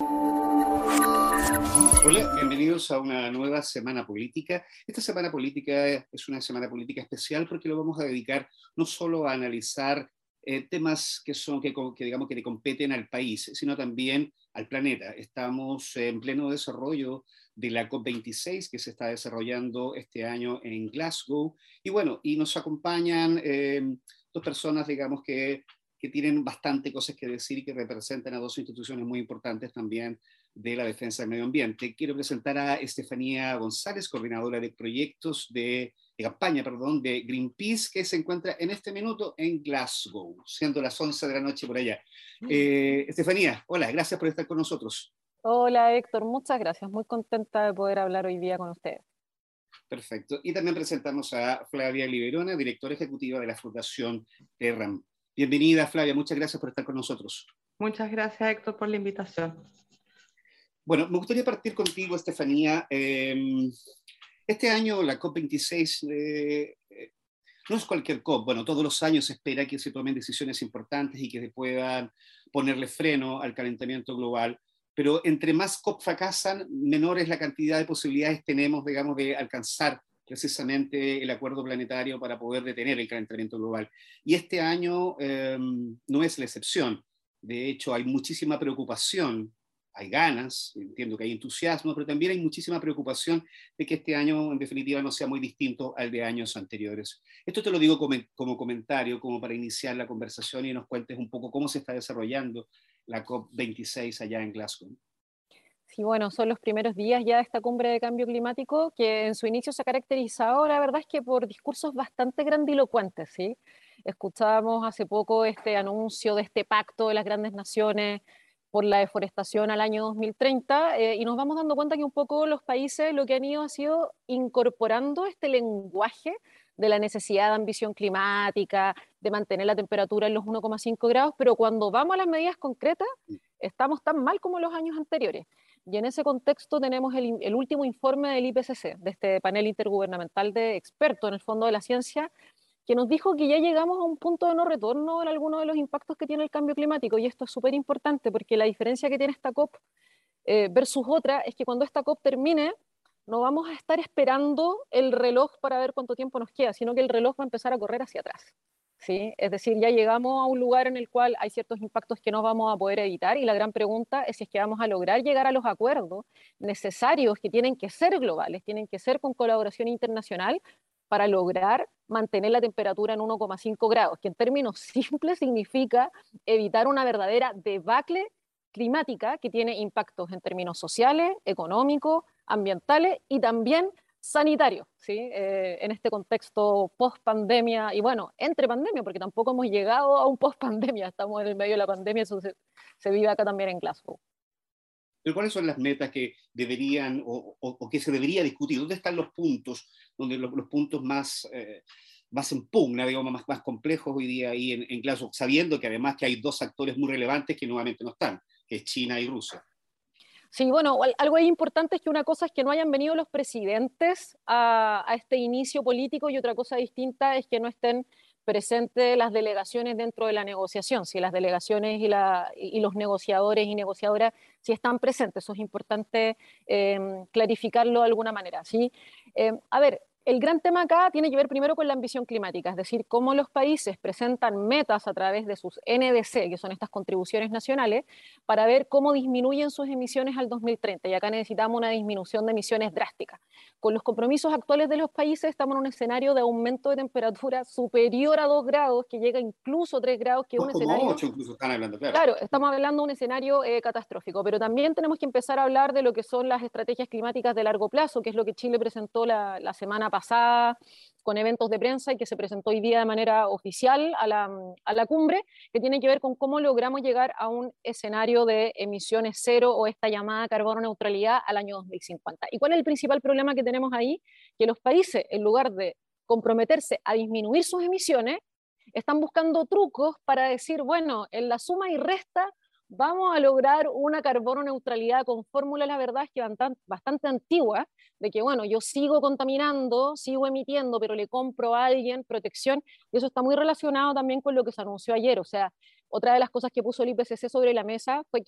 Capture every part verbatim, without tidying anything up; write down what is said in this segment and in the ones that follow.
Hola, bienvenidos a una nueva semana política. Esta semana política es una semana política especial porque lo vamos a dedicar no solo a analizar eh, temas que son que, que digamos que le competen al país, sino también al planeta. Estamos en pleno desarrollo de la COP veintiséis que se está desarrollando este año en Glasgow y bueno, y nos acompañan eh, dos personas, digamos que que tienen bastante cosas que decir y que representan a dos instituciones muy importantes también de la defensa del medio ambiente. Quiero presentar a Estefanía González, coordinadora de proyectos de, de campaña, perdón, de Greenpeace, que se encuentra en este minuto en Glasgow, siendo las once de la noche por allá. Eh, Estefanía, hola, gracias por estar con nosotros. Hola Héctor, muchas gracias. Muy contenta de poder hablar hoy día con ustedes. Perfecto. Y también presentamos a Flavia Liberona, directora ejecutiva de la Fundación Terram. Bienvenida, Flavia, muchas gracias por estar con nosotros. Muchas gracias, Héctor, por la invitación. Bueno, me gustaría partir contigo, Estefanía. Eh, este año la COP veintiséis eh, eh, no es cualquier COP. Bueno, todos los años se espera que se tomen decisiones importantes y que se puedan ponerle freno al calentamiento global, pero entre más COP fracasan, menor es la cantidad de posibilidades tenemos, digamos, de alcanzar precisamente el acuerdo planetario para poder detener el calentamiento global. Y este año eh, no es la excepción. De hecho, hay muchísima preocupación, hay ganas, entiendo que hay entusiasmo, pero también hay muchísima preocupación de que este año, en definitiva, no sea muy distinto al de años anteriores. Esto te lo digo como, como comentario, como para iniciar la conversación y nos cuentes un poco cómo se está desarrollando la COP veintiséis allá en Glasgow. Sí, bueno, son los primeros días ya de esta cumbre de cambio climático que en su inicio se ha caracterizado, la verdad es que por discursos bastante grandilocuentes, ¿sí? Escuchábamos hace poco este anuncio de este pacto de las grandes naciones por la deforestación al año dos mil treinta eh, y nos vamos dando cuenta que un poco los países lo que han ido ha sido incorporando este lenguaje de la necesidad de ambición climática, de mantener la temperatura en los uno coma cinco grados, pero cuando vamos a las medidas concretas, estamos tan mal como los años anteriores. Y en ese contexto tenemos el, el último informe del I P C C, de este panel intergubernamental de expertos en el fondo de la ciencia, que nos dijo que ya llegamos a un punto de no retorno en algunos de los impactos que tiene el cambio climático. Y esto es súper importante porque la diferencia que tiene esta COP eh, versus otra es que cuando esta COP termine, no vamos a estar esperando el reloj para ver cuánto tiempo nos queda, sino que el reloj va a empezar a correr hacia atrás. ¿Sí? Es decir, ya llegamos a un lugar en el cual hay ciertos impactos que no vamos a poder evitar y la gran pregunta es si es que vamos a lograr llegar a los acuerdos necesarios que tienen que ser globales, tienen que ser con colaboración internacional para lograr mantener la temperatura en uno coma cinco grados, que en términos simples significa evitar una verdadera debacle climática que tiene impactos en términos sociales, económicos, ambientales y también sanitario, ¿sí? Eh, en este contexto post-pandemia y bueno, entre pandemia, porque tampoco hemos llegado a un post-pandemia, estamos en el medio de la pandemia, eso se, se vive acá también en Glasgow. Pero ¿cuáles son las metas que deberían o, o, o que se debería discutir? ¿Dónde están los puntos, donde los, los puntos más, eh, más en pugna, digamos, más, más complejos hoy día ahí en, en Glasgow, sabiendo que además que hay dos actores muy relevantes que nuevamente no están, que es China y Rusia? Sí, bueno, algo ahí importante es que una cosa es que no hayan venido los presidentes a, a este inicio político y otra cosa distinta es que no estén presentes las delegaciones dentro de la negociación, si las delegaciones y, la, y los negociadores y negociadoras si están presentes, eso es importante eh, clarificarlo de alguna manera, ¿sí? Eh, a ver, el gran tema acá tiene que ver primero con la ambición climática, es decir, cómo los países presentan metas a través de sus N D C, que son estas contribuciones nacionales, para ver cómo disminuyen sus emisiones al dos mil treinta. Y acá necesitamos una disminución de emisiones drástica. Con los compromisos actuales de los países estamos en un escenario de aumento de temperatura superior a dos grados, que llega incluso a tres grados, que es un escenario... ocho incluso están hablando, claro. Claro, estamos hablando de un escenario eh, catastrófico, pero también tenemos que empezar a hablar de lo que son las estrategias climáticas de largo plazo, que es lo que Chile presentó la, la semana pasada con eventos de prensa y que se presentó hoy día de manera oficial a la, a la cumbre, que tiene que ver con cómo logramos llegar a un escenario de emisiones cero o esta llamada carbono neutralidad al año dos mil cincuenta. ¿Y cuál es el principal problema que tenemos ahí? Que los países, en lugar de comprometerse a disminuir sus emisiones, están buscando trucos para decir, bueno, en la suma y resta vamos a lograr una carbono neutralidad con fórmulas, la verdad es que bastante antiguas, de que, bueno, yo sigo contaminando, sigo emitiendo, pero le compro a alguien protección, y eso está muy relacionado también con lo que se anunció ayer. O sea, otra de las cosas que puso el I P C C sobre la mesa fue que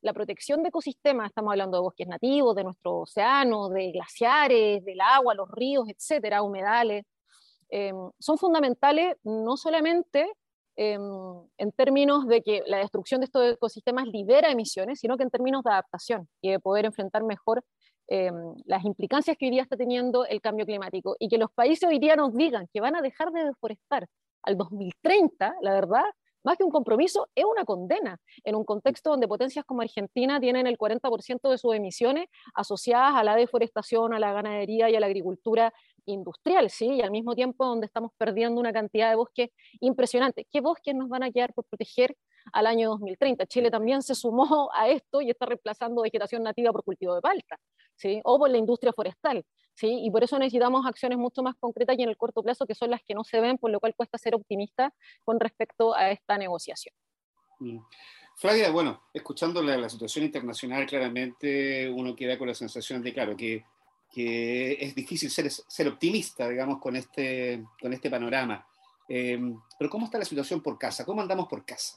la protección de ecosistemas, estamos hablando de bosques nativos, de nuestros océanos, de glaciares, del agua, los ríos, etcétera, humedales, eh, son fundamentales no solamente eh, en términos de que la destrucción de estos ecosistemas libera emisiones, sino que en términos de adaptación y de poder enfrentar mejor eh, las implicancias que hoy día está teniendo el cambio climático. Y que los países hoy día nos digan que van a dejar de deforestar al dos mil treinta, la verdad, más que un compromiso, es una condena, en un contexto donde potencias como Argentina tienen el cuarenta por ciento de sus emisiones asociadas a la deforestación, a la ganadería y a la agricultura industrial, ¿sí? Y al mismo tiempo donde estamos perdiendo una cantidad de bosques impresionante. ¿Qué bosques nos van a quedar por proteger al año dos mil treinta? Chile también se sumó a esto y está reemplazando vegetación nativa por cultivo de palta, ¿sí? O por la industria forestal, ¿sí? Y por eso necesitamos acciones mucho más concretas y en el corto plazo, que son las que no se ven, por lo cual cuesta ser optimista con respecto a esta negociación. Mm. Flavia, bueno, escuchando la, la situación internacional, claramente uno queda con la sensación de, claro, que, que es difícil ser, ser optimista, digamos, con este, con este panorama. Eh, pero ¿cómo está la situación por casa? ¿Cómo andamos por casa?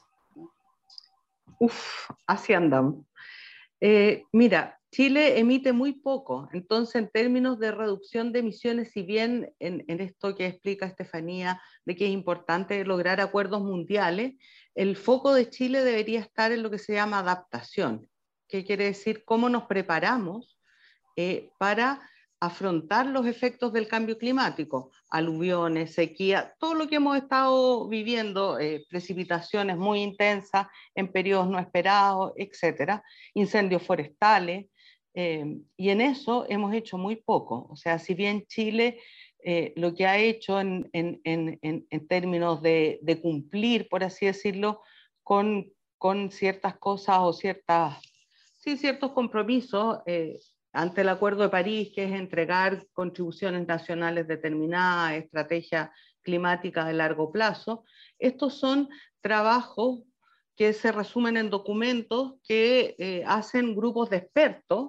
Uf, así andamos. Eh, mira, Chile emite muy poco, entonces en términos de reducción de emisiones, si bien en, en esto que explica Estefanía, de que es importante lograr acuerdos mundiales, el foco de Chile debería estar en lo que se llama adaptación, que quiere decir cómo nos preparamos eh, para afrontar los efectos del cambio climático, aluviones, sequía, todo lo que hemos estado viviendo, eh, precipitaciones muy intensas en periodos no esperados, etcétera, incendios forestales, eh, y en eso hemos hecho muy poco. O sea, si bien Chile eh, lo que ha hecho en, en, en, en términos de, de cumplir, por así decirlo, con, con ciertas cosas o ciertas, sí, ciertos compromisos, eh, ante el Acuerdo de París, que es entregar contribuciones nacionales determinadas, estrategia climática de largo plazo. Estos son trabajos que se resumen en documentos que eh, hacen grupos de expertos,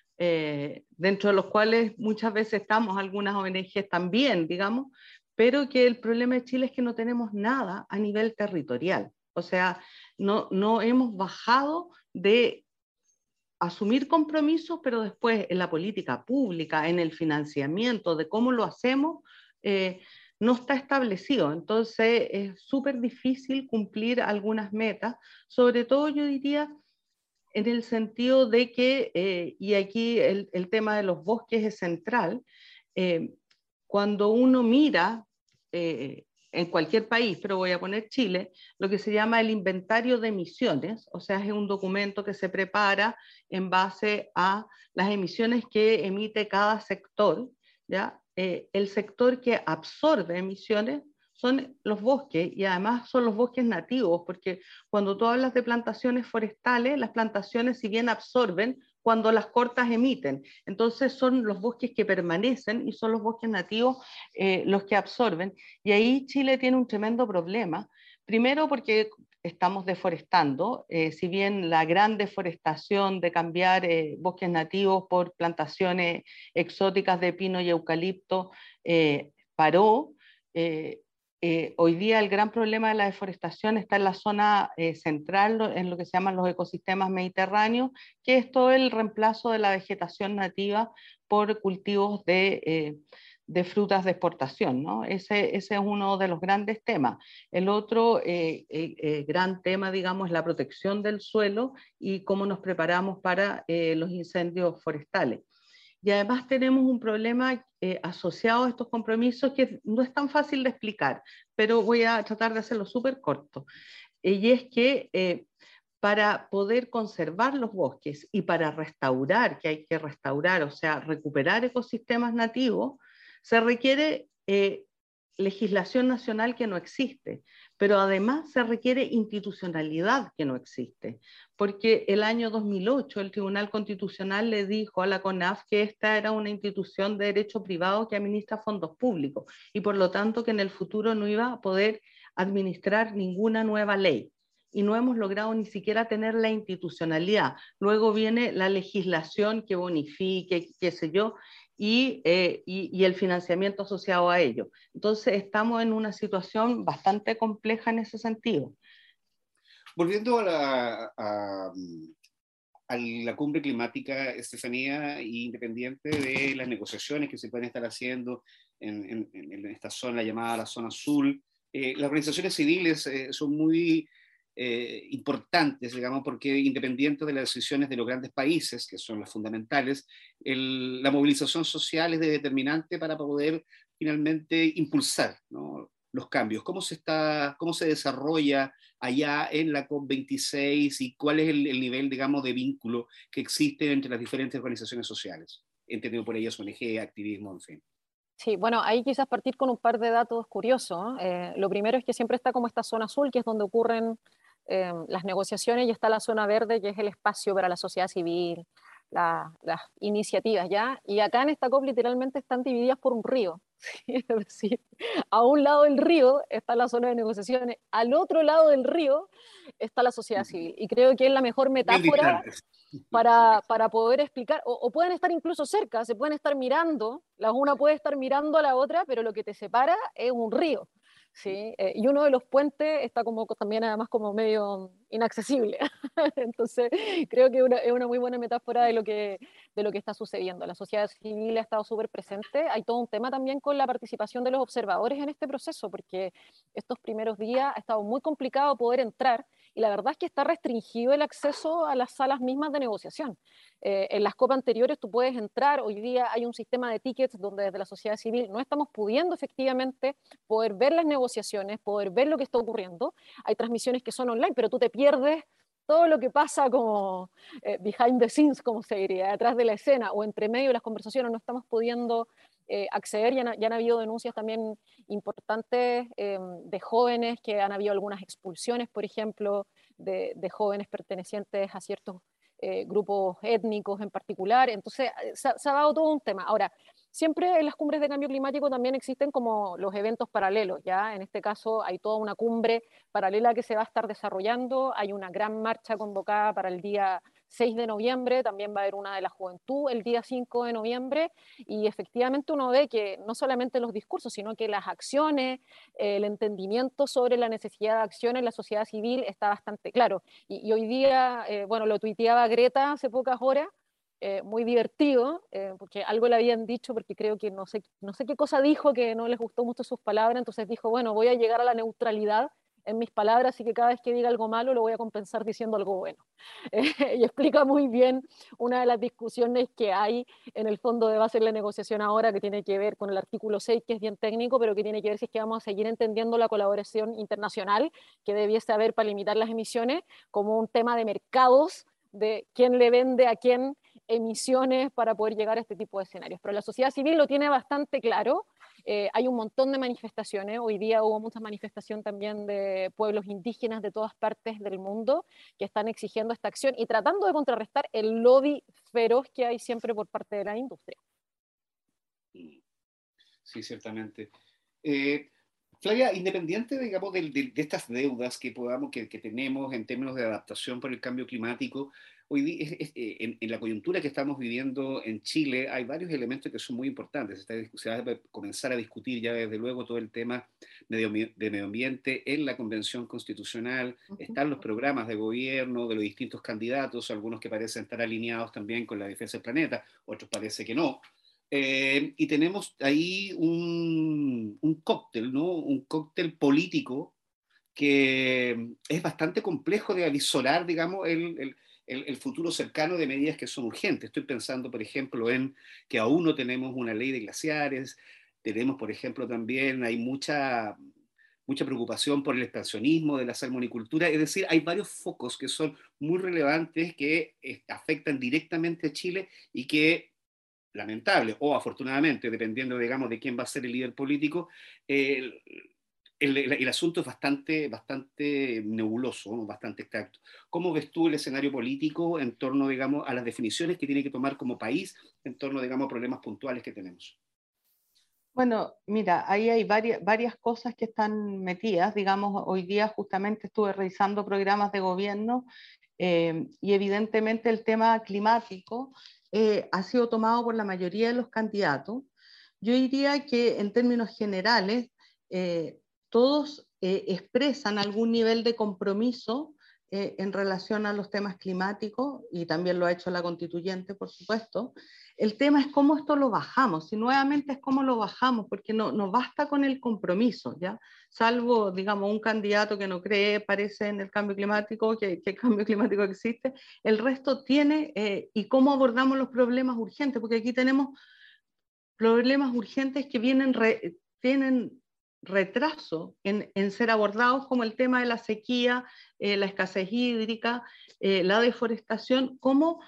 eh, dentro de los cuales muchas veces estamos algunas O N Ges también, digamos, pero que el problema de Chile es que no tenemos nada a nivel territorial. O sea, no, no hemos bajado de asumir compromisos, pero después en la política pública, en el financiamiento, de cómo lo hacemos, eh, no está establecido. Entonces es súper difícil cumplir algunas metas, sobre todo yo diría en el sentido de que, eh, y aquí el, el tema de los bosques es central, eh, cuando uno mira eh, en cualquier país, pero voy a poner Chile, lo que se llama el inventario de emisiones, o sea, es un documento que se prepara en base a las emisiones que emite cada sector, ¿ya? Eh, el sector que absorbe emisiones son los bosques y además son los bosques nativos, porque cuando tú hablas de plantaciones forestales, las plantaciones si bien absorben, cuando las cortas emiten. Entonces son los bosques que permanecen y son los bosques nativos eh, los que absorben. Y ahí Chile tiene un tremendo problema. Primero porque estamos deforestando, eh, si bien la gran deforestación de cambiar eh, bosques nativos por plantaciones exóticas de pino y eucalipto eh, paró, eh, Eh, hoy día el gran problema de la deforestación está en la zona eh, central, en lo que se llaman los ecosistemas mediterráneos, que es todo el reemplazo de la vegetación nativa por cultivos de, eh, de frutas de exportación, ¿no? Ese, ese es uno de los grandes temas. El otro eh, eh, eh, gran tema, digamos, es la protección del suelo y cómo nos preparamos para eh, los incendios forestales. Y además tenemos un problema eh, asociado a estos compromisos que no es tan fácil de explicar, pero voy a tratar de hacerlo súper corto. Eh, y es que eh, para poder conservar los bosques y para restaurar, que hay que restaurar, o sea, recuperar ecosistemas nativos, se requiere eh, legislación nacional que no existe, pero además se requiere institucionalidad que no existe, porque el año dos mil ocho el Tribunal Constitucional le dijo a la CONAF que esta era una institución de derecho privado que administra fondos públicos y por lo tanto que en el futuro no iba a poder administrar ninguna nueva ley. Y no hemos logrado ni siquiera tener la institucionalidad. Luego viene la legislación que bonifique, qué sé yo, y, eh, y, y el financiamiento asociado a ello. Entonces estamos en una situación bastante compleja en ese sentido. Volviendo a la, a, a la cumbre climática, Estefanía, independiente de las negociaciones que se pueden estar haciendo en, en, en esta zona llamada la zona azul, eh, las organizaciones civiles eh, son muy eh, importantes, digamos, porque independiente de las decisiones de los grandes países, que son las fundamentales, el, la movilización social es determinante para poder finalmente impulsar, ¿no?, los cambios. ¿Cómo se, está, cómo se desarrolla allá en la COP veintiséis y cuál es el, el nivel, digamos, de vínculo que existe entre las diferentes organizaciones sociales? Entendido por ellas O N G, activismo, en fin. Sí, bueno, ahí quizás partir con un par de datos curiosos. Eh, lo primero es que siempre está como esta zona azul, que es donde ocurren eh, las negociaciones, y está la zona verde, que es el espacio para la sociedad civil, la, las iniciativas, ¿ya? Y acá en esta COP literalmente están divididas por un río. Es decir, a un lado del río está la zona de negociaciones, al otro lado del río está la sociedad civil. Y creo que es la mejor Bien metáfora distantes. para, para poder explicar, o, o pueden estar incluso cerca, se pueden estar mirando, la una puede estar mirando a la otra, pero lo que te separa es un río, ¿sí? Eh, y uno de los puentes está como también además como medio inaccesible. Entonces creo que una, es una muy buena metáfora de lo, que, de lo que está sucediendo. La sociedad civil ha estado súper presente. Hay todo un tema también con la participación de los observadores en este proceso, porque estos primeros días ha estado muy complicado poder entrar, y la verdad es que está restringido el acceso a las salas mismas de negociación. Eh, en las COP anteriores tú puedes entrar, hoy día hay un sistema de tickets donde desde la sociedad civil no estamos pudiendo efectivamente poder ver las negociaciones, poder ver lo que está ocurriendo. Hay transmisiones que son online, pero tú te pierdes todo lo que pasa como eh, behind the scenes, como se diría, detrás de la escena o entre medio de las conversaciones. No estamos pudiendo eh, acceder. Ya, ya han habido denuncias también importantes eh, de jóvenes, que han habido algunas expulsiones, por ejemplo, de, de jóvenes pertenecientes a ciertos eh, grupos étnicos en particular. Entonces, se, se ha dado todo un tema. Ahora, siempre en las cumbres de cambio climático también existen como los eventos paralelos, ¿ya? En este caso hay toda una cumbre paralela que se va a estar desarrollando, hay una gran marcha convocada para el día seis de noviembre, también va a haber una de la juventud el día cinco de noviembre, y efectivamente uno ve que no solamente los discursos, sino que las acciones, el entendimiento sobre la necesidad de acción en la sociedad civil está bastante claro. Y, y hoy día, eh, bueno, lo tuiteaba Greta hace pocas horas, eh, muy divertido, eh, porque algo le habían dicho, porque creo que no sé, no sé qué cosa dijo, que no les gustó mucho sus palabras, entonces dijo, bueno, voy a llegar a la neutralidad en mis palabras, así que cada vez que diga algo malo lo voy a compensar diciendo algo bueno. Eh, y explica muy bien una de las discusiones que hay en el fondo de base de la negociación ahora, que tiene que ver con el artículo seis, que es bien técnico, pero que tiene que ver si es que vamos a seguir entendiendo la colaboración internacional que debiese haber para limitar las emisiones como un tema de mercados, de quién le vende a quién emisiones para poder llegar a este tipo de escenarios. Pero la sociedad civil lo tiene bastante claro. Eh, hay un montón de manifestaciones. Hoy día hubo muchas manifestaciones también de pueblos indígenas de todas partes del mundo que están exigiendo esta acción y tratando de contrarrestar el lobby feroz que hay siempre por parte de la industria. Sí, ciertamente. Eh, Flavia, independiente, digamos, de, de, de estas deudas que, podamos, que, que tenemos en términos de adaptación por el cambio climático, hoy día, es, es, en, en la coyuntura que estamos viviendo en Chile hay varios elementos que son muy importantes. Se, se va a comenzar a discutir ya desde luego todo el tema medio, de medio ambiente en la Convención Constitucional. Uh-huh. Están los programas de gobierno de los distintos candidatos, algunos que parecen estar alineados también con la defensa del planeta, otros parece que no. Eh, y tenemos ahí un, un cóctel, ¿no? Un cóctel político que es bastante complejo de avisorar, digamos, el, el, el, el futuro cercano de medidas que son urgentes. Estoy pensando, por ejemplo, en que aún no tenemos una ley de glaciares, tenemos, por ejemplo, también hay mucha, mucha preocupación por el expansionismo de la salmonicultura, es decir, hay varios focos que son muy relevantes que eh, afectan directamente a Chile y que lamentable o afortunadamente, dependiendo, digamos, de quién va a ser el líder político, eh, el, el, el asunto es bastante, bastante nebuloso, ¿no? Bastante exacto. ¿Cómo ves tú el escenario político en torno, digamos, a las definiciones que tiene que tomar como país en torno, digamos, a problemas puntuales que tenemos? Bueno, mira, ahí hay varias, varias cosas que están metidas. Digamos, hoy día justamente estuve revisando programas de gobierno eh, y evidentemente el tema climático eh, ha sido tomado por la mayoría de los candidatos. Yo diría que en términos generales, eh, todos eh, expresan algún nivel de compromiso eh, en relación a los temas climáticos, y también lo ha hecho la constituyente, por supuesto. El tema es cómo esto lo bajamos, y nuevamente es cómo lo bajamos, porque no, no basta con el compromiso, ¿ya? Salvo, digamos, un candidato que no cree, parece, en el cambio climático, que, que el cambio climático existe, el resto tiene, eh, y cómo abordamos los problemas urgentes, porque aquí tenemos problemas urgentes que vienen, re, tienen retraso en, en ser abordados, como el tema de la sequía, eh, la escasez hídrica, eh, la deforestación, cómo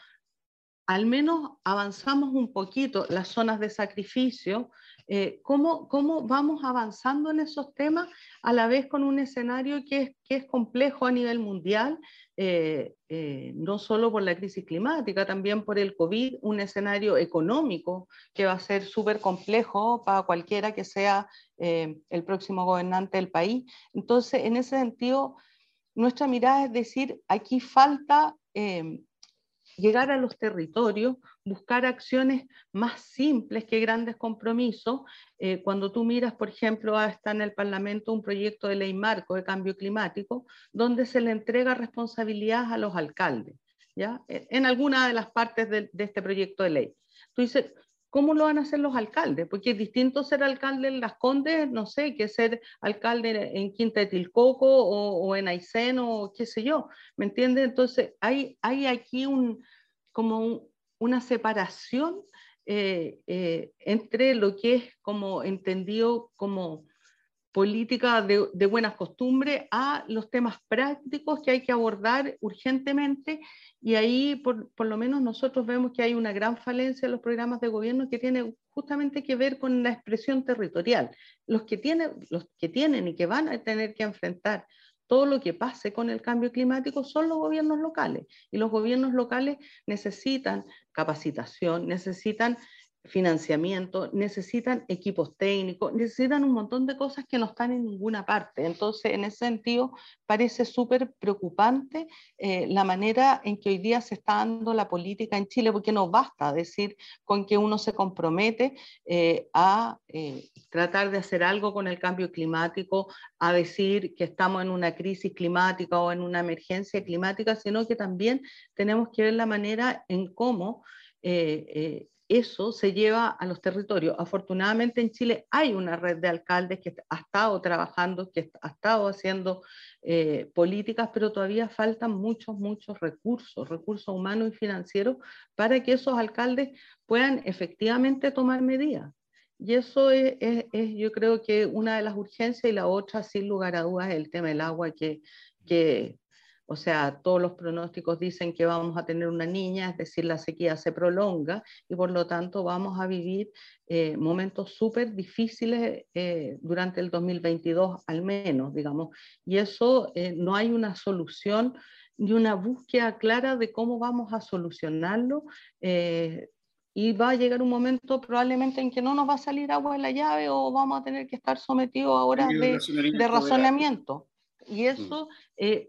al menos avanzamos un poquito las zonas de sacrificio, eh, cómo, cómo vamos avanzando en esos temas a la vez con un escenario que es, que es complejo a nivel mundial, eh, eh, no solo por la crisis climática, también por el COVID, un escenario económico que va a ser súper complejo para cualquiera que sea eh, el próximo gobernante del país. Entonces, en ese sentido, nuestra mirada es decir, aquí falta Eh, llegar a los territorios, buscar acciones más simples que grandes compromisos. Eh, cuando tú miras, por ejemplo, está en el Parlamento un proyecto de ley marco de cambio climático, donde se le entrega responsabilidad a los alcaldes, ¿ya? En alguna de las partes de, de este proyecto de ley. Tú dices, ¿cómo lo van a hacer los alcaldes? Porque es distinto ser alcalde en Las Condes, no sé, que ser alcalde en Quinta de Tilcoco o, o en Aysén o qué sé yo, ¿me entiendes? Entonces hay, hay aquí un, como un, una separación eh, eh, entre lo que es como entendido como política de, de buenas costumbres a los temas prácticos que hay que abordar urgentemente, y ahí por, por lo menos nosotros vemos que hay una gran falencia en los programas de gobierno que tiene justamente que ver con la expresión territorial. Los que tienen, los que tienen y que van a tener que enfrentar todo lo que pase con el cambio climático son los gobiernos locales, y los gobiernos locales necesitan capacitación, necesitan financiamiento, necesitan equipos técnicos, necesitan un montón de cosas que no están en ninguna parte. Entonces, en ese sentido, parece súper preocupante eh, la manera en que hoy día se está dando la política en Chile, porque no basta decir con que uno se compromete eh, a eh, tratar de hacer algo con el cambio climático, a decir que estamos en una crisis climática o en una emergencia climática, sino que también tenemos que ver la manera en cómo eh, eh, eso se lleva a los territorios. Afortunadamente en Chile hay una red de alcaldes que ha estado trabajando, que ha estado haciendo eh, políticas, pero todavía faltan muchos, muchos recursos, recursos humanos y financieros para que esos alcaldes puedan efectivamente tomar medidas. Y eso es, es, es yo creo que una de las urgencias, y la otra, sin lugar a dudas, es el tema del agua, que, que o sea, todos los pronósticos dicen que vamos a tener una niña, es decir, la sequía se prolonga y por lo tanto vamos a vivir eh, momentos súper difíciles eh, durante el dos mil veintidós al menos, digamos. Y eso eh, no hay una solución ni una búsqueda clara de cómo vamos a solucionarlo. Eh, y va a llegar un momento probablemente en que no nos va a salir agua en la llave o vamos a tener que estar sometidos a horas de, de razonamiento. Y eso... Eh,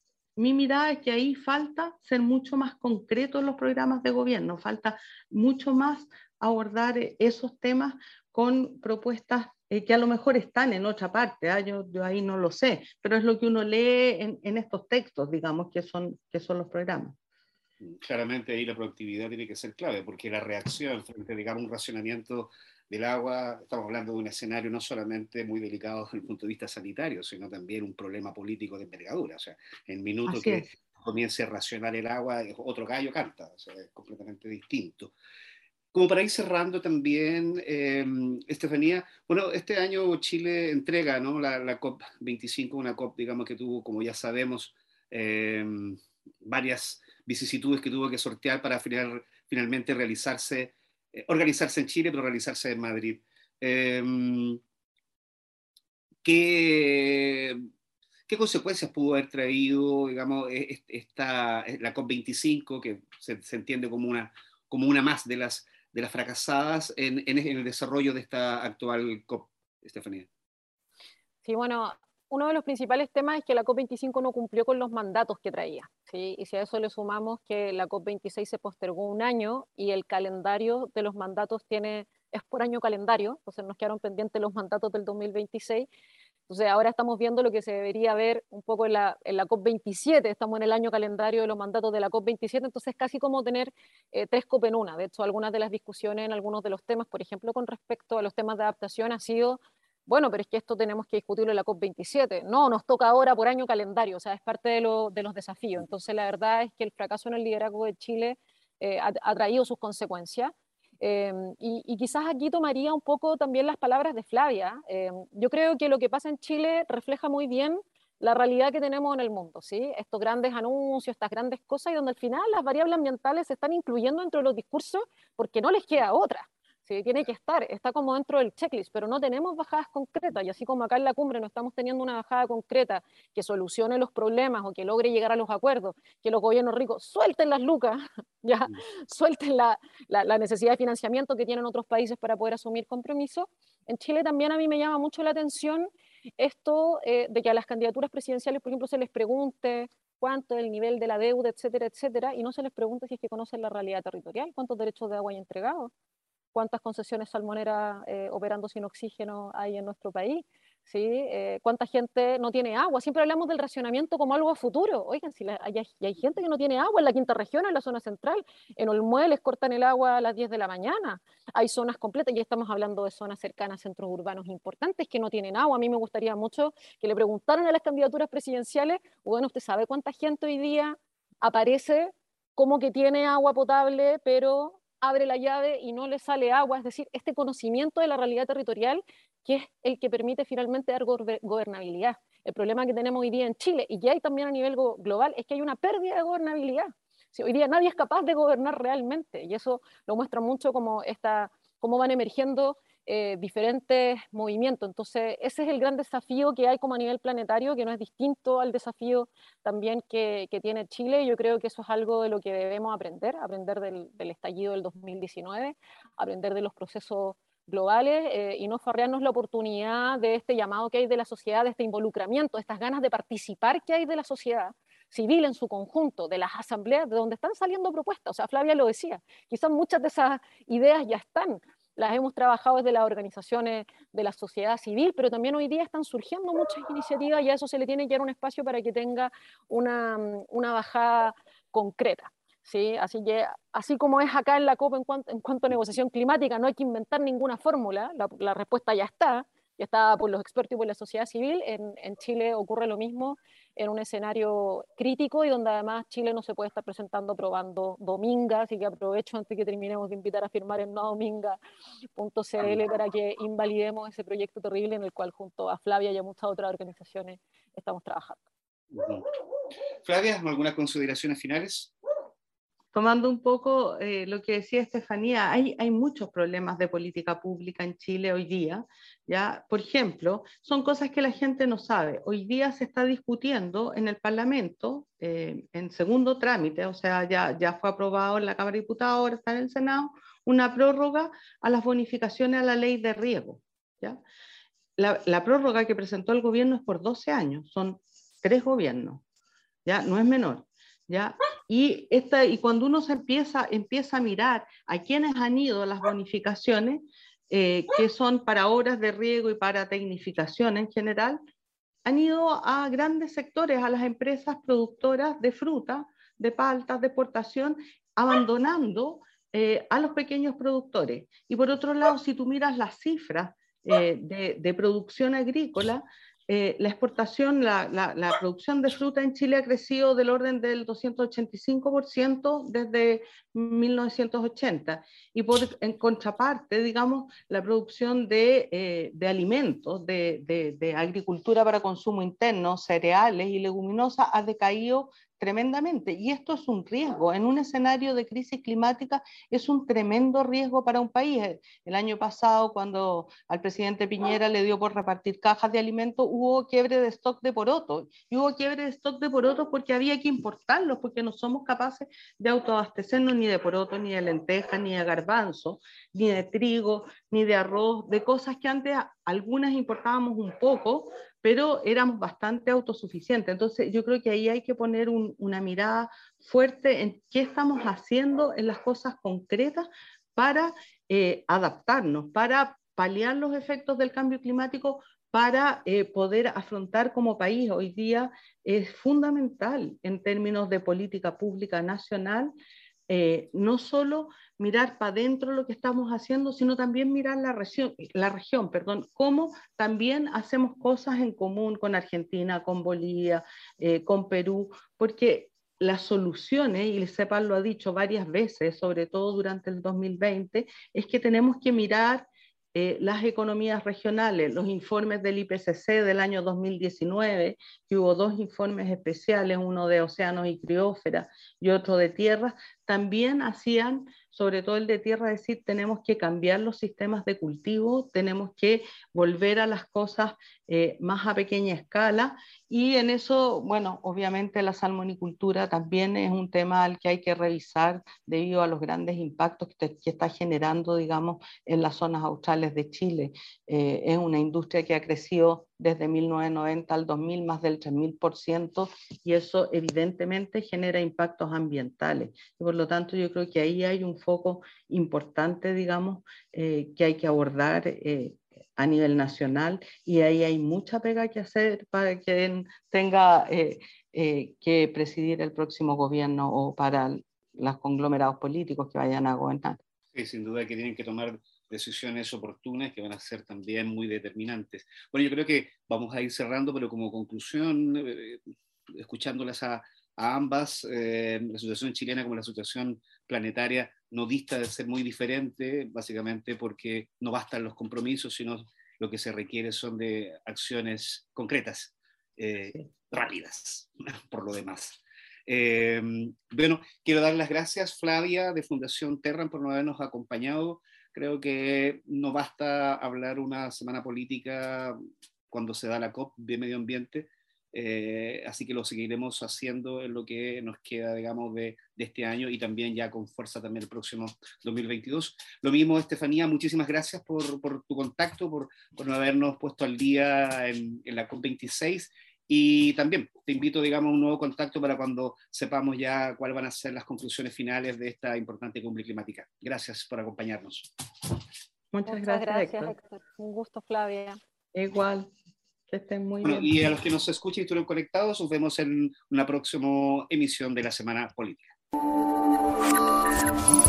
mi mirada es que ahí falta ser mucho más concreto en los programas de gobierno, falta mucho más abordar esos temas con propuestas eh, que a lo mejor están en otra parte, ¿eh? yo, yo ahí no lo sé, pero es lo que uno lee en, en estos textos, digamos, que son, que son los programas. Claramente ahí la productividad tiene que ser clave, porque la reacción frente, digamos, un racionamiento del agua, estamos hablando de un escenario no solamente muy delicado desde el punto de vista sanitario, sino también un problema político de envergadura. O sea, en el minuto Así que es. comience a racionar el agua, otro gallo canta, o sea, es completamente distinto. Como para ir cerrando también, eh, Estefanía, bueno, este año Chile entrega, ¿no?, la, la COP veinticinco, una COP, digamos, que tuvo, como ya sabemos, eh, varias vicisitudes que tuvo que sortear para final, finalmente realizarse, eh, organizarse en Chile, pero realizarse en Madrid. Eh, ¿qué, ¿Qué consecuencias pudo haber traído, digamos, esta, la COP veinticinco, que se, se entiende como una, como una más de las, de las fracasadas en, en, en el desarrollo de esta actual COP, Estefanía? Sí, bueno, uno de los principales temas es que la COP veinticinco no cumplió con los mandatos que traía, ¿sí? Y si a eso le sumamos que la COP veintiséis se postergó un año y el calendario de los mandatos tiene, es por año calendario, entonces nos quedaron pendientes los mandatos del dos mil veintiséis, Entonces ahora estamos viendo lo que se debería ver un poco en la, en la COP veintisiete, estamos en el año calendario de los mandatos de la COP veintisiete, entonces casi como tener eh, tres COP en una. De hecho, algunas de las discusiones en algunos de los temas, por ejemplo, con respecto a los temas de adaptación, ha sido, bueno, pero es que esto tenemos que discutirlo en la COP veintisiete. No, nos toca ahora por año calendario, o sea, es parte de, lo, de los desafíos. Entonces la verdad es que el fracaso en el liderazgo de Chile eh, ha, ha traído sus consecuencias. Eh, y, y quizás aquí tomaría un poco también las palabras de Flavia. Eh, yo creo que lo que pasa en Chile refleja muy bien la realidad que tenemos en el mundo, ¿sí? Estos grandes anuncios, estas grandes cosas, y donde al final las variables ambientales se están incluyendo dentro de los discursos porque no les queda otra. Sí, tiene que estar, está como dentro del checklist, pero no tenemos bajadas concretas, y así como acá en la cumbre no estamos teniendo una bajada concreta que solucione los problemas o que logre llegar a los acuerdos, que los gobiernos ricos suelten las lucas, ya, suelten la, la, la necesidad de financiamiento que tienen otros países para poder asumir compromisos. En Chile también a mí me llama mucho la atención esto eh, de que a las candidaturas presidenciales, por ejemplo, se les pregunte cuánto es el nivel de la deuda, etcétera, etcétera, y no se les pregunte si es que conocen la realidad territorial, cuántos derechos de agua hay entregados, cuántas concesiones salmoneras eh, operando sin oxígeno hay en nuestro país, ¿sí? Eh, cuánta gente no tiene agua. Siempre hablamos del racionamiento como algo a futuro. Oigan, si la, hay, hay gente que no tiene agua en la quinta región, en la zona central, en Olmué les cortan el agua a las diez de la mañana. Hay zonas completas, y estamos hablando de zonas cercanas a centros urbanos importantes que no tienen agua. A mí me gustaría mucho que le preguntaran a las candidaturas presidenciales, bueno, ¿usted sabe cuánta gente hoy día aparece como que tiene agua potable, pero abre la llave y no le sale agua? Es decir, este conocimiento de la realidad territorial que es el que permite finalmente dar gobernabilidad. El problema que tenemos hoy día en Chile, y que hay también a nivel global, es que hay una pérdida de gobernabilidad. Si hoy día nadie es capaz de gobernar realmente, y eso lo muestra mucho como esta, cómo van emergiendo eh, diferentes movimientos. Entonces, ese es el gran desafío que hay como a nivel planetario, que no es distinto al desafío también que, que tiene Chile. Yo creo que eso es algo de lo que debemos aprender, aprender del, del estallido del dos mil diecinueve, aprender de los procesos globales eh, y no farrearnos la oportunidad de este llamado que hay de la sociedad, de este involucramiento, de estas ganas de participar que hay de la sociedad civil en su conjunto, de las asambleas, de donde están saliendo propuestas. O sea, Flavia lo decía, quizás muchas de esas ideas ya están, las hemos trabajado desde las organizaciones de la sociedad civil, pero también hoy día están surgiendo muchas iniciativas y a eso se le tiene que dar un espacio para que tenga una, una bajada concreta. ¿Sí? Así que, así como es acá en la COP en cuanto, en cuanto a negociación climática, no hay que inventar ninguna fórmula, la, la respuesta ya está, ya está por los expertos y por la sociedad civil. En, en Chile ocurre lo mismo en un escenario crítico y donde además Chile no se puede estar presentando probando dominga, así que aprovecho antes que terminemos de invitar a firmar en nodominga punto c l para que invalidemos ese proyecto terrible en el cual junto a Flavia y a muchas otras organizaciones estamos trabajando. Uh-huh. Flavia, ¿algunas consideraciones finales? Tomando un poco eh, lo que decía Estefanía, hay, hay muchos problemas de política pública en Chile hoy día, ¿ya? Por ejemplo, son cosas que la gente no sabe. Hoy día se está discutiendo en el Parlamento, eh, en segundo trámite, o sea, ya, ya fue aprobado en la Cámara de Diputados, ahora está en el Senado, una prórroga a las bonificaciones a la ley de riego, ¿ya? La, la prórroga que presentó el gobierno es por doce años, son tres gobiernos, ¿ya? No es menor. ¿Ya? Y, esta, y cuando uno se empieza, empieza a mirar a quienes han ido las bonificaciones, eh, que son para obras de riego y para tecnificación en general, han ido a grandes sectores, a las empresas productoras de fruta, de paltas, de exportación, abandonando eh, a los pequeños productores. Y por otro lado, si tú miras las cifras eh, de, de producción agrícola, Eh, la exportación, la, la, la producción de fruta en Chile ha crecido del orden del doscientos ochenta y cinco por ciento desde mil novecientos ochenta. Y por, en contraparte, digamos, la producción de, eh, de alimentos, de, de, de agricultura para consumo interno, cereales y leguminosas, ha decaído tremendamente. Y esto es un riesgo. En un escenario de crisis climática es un tremendo riesgo para un país. El año pasado, cuando al presidente Piñera le dio por repartir cajas de alimentos, hubo quiebre de stock de porotos. Y hubo quiebre de stock de porotos porque había que importarlos, porque no somos capaces de autoabastecernos ni de porotos, ni de lentejas, ni de garbanzo, ni de trigo, ni de arroz, de cosas que antes algunas importábamos un poco, pero éramos bastante autosuficientes. Entonces yo creo que ahí hay que poner un, una mirada fuerte en qué estamos haciendo en las cosas concretas para eh, adaptarnos, para paliar los efectos del cambio climático, para eh, poder afrontar como país. Hoy día es fundamental en términos de política pública nacional, eh, no solo mirar para adentro lo que estamos haciendo, sino también mirar la región, la región, perdón, cómo también hacemos cosas en común con Argentina, con Bolivia, eh, con Perú, porque las soluciones, y CEPAL lo ha dicho varias veces, sobre todo durante el dos mil veinte, es que tenemos que mirar eh, las economías regionales. Los informes del I P C C del año dos mil diecinueve, que hubo dos informes especiales, uno de océanos y criósfera y otro de tierra, también hacían, sobre todo el de tierra, decir, tenemos que cambiar los sistemas de cultivo, tenemos que volver a las cosas eh, más a pequeña escala, y en eso, bueno, obviamente la salmonicultura también es un tema al que hay que revisar debido a los grandes impactos que, te, que está generando, digamos, en las zonas australes de Chile. Eh, es una industria que ha crecido desde mil novecientos noventa al dos mil más del tres mil por ciento, y eso evidentemente genera impactos ambientales. Y por lo tanto, yo creo que ahí hay un foco importante, digamos, eh, que hay que abordar eh, a nivel nacional, y ahí hay mucha pega que hacer para quien tenga eh, eh, que presidir el próximo gobierno o para los conglomerados políticos que vayan a gobernar. Sí, sin duda que tienen que tomar decisiones oportunas que van a ser también muy determinantes. Bueno, yo creo que vamos a ir cerrando, pero como conclusión, eh, escuchándolas a, a ambas, eh, la situación chilena como la situación planetaria no dista de ser muy diferente, básicamente porque no bastan los compromisos, sino lo que se requiere son de acciones concretas, eh, sí. rápidas, por lo demás. Eh, bueno, quiero dar las gracias, Flavia, de Fundación Terran, por no habernos acompañado. Creo que no basta hablar una semana política cuando se da la COP de medio ambiente, eh, así que lo seguiremos haciendo en lo que nos queda, digamos, de, de este año, y también ya con fuerza también el próximo dos mil veintidós. Lo mismo, Estefanía, muchísimas gracias por, por tu contacto, por, por no habernos puesto al día en, en la COP veintiséis. Y también te invito, digamos, a un nuevo contacto para cuando sepamos ya cuáles van a ser las conclusiones finales de esta importante cumbre climática. Gracias por acompañarnos. Muchas, Muchas gracias, gracias Héctor. Héctor. Un gusto, Flavia. Igual, que estén muy bueno, bien. Y a los que nos escuchen y estuvieron conectados, nos vemos en una próxima emisión de la Semana Política.